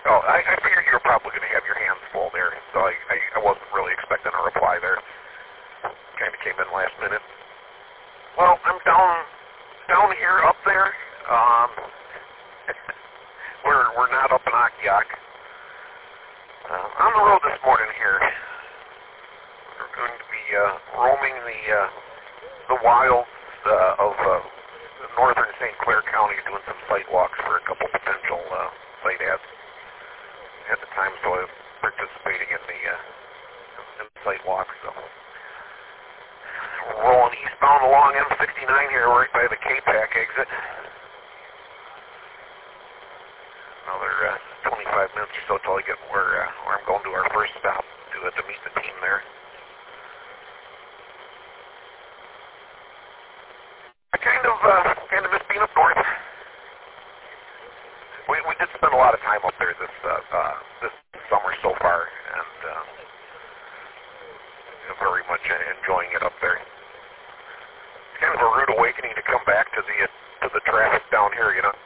Oh, I figured you were probably going to have your hands full there, so I wasn't really expecting a reply there. Kind of came in last minute. Well, I'm down here, up there. We're not up in Akiak. On the road this morning here. We're going to be roaming the wilds of northern St. Clair County, doing some site walks for a couple potential site ads. At the time, so I'm participating in the site walk. So we're rolling eastbound along M69 here, right by the K-Pack exit. Another 25 minutes or so till I get where I'm going to our first stop to meet the team there. I kind of miss being up north. We did spend a lot of time up there this summer so far, and very much enjoying it up there. It's kind of a rude awakening to come back to the traffic down here. You know,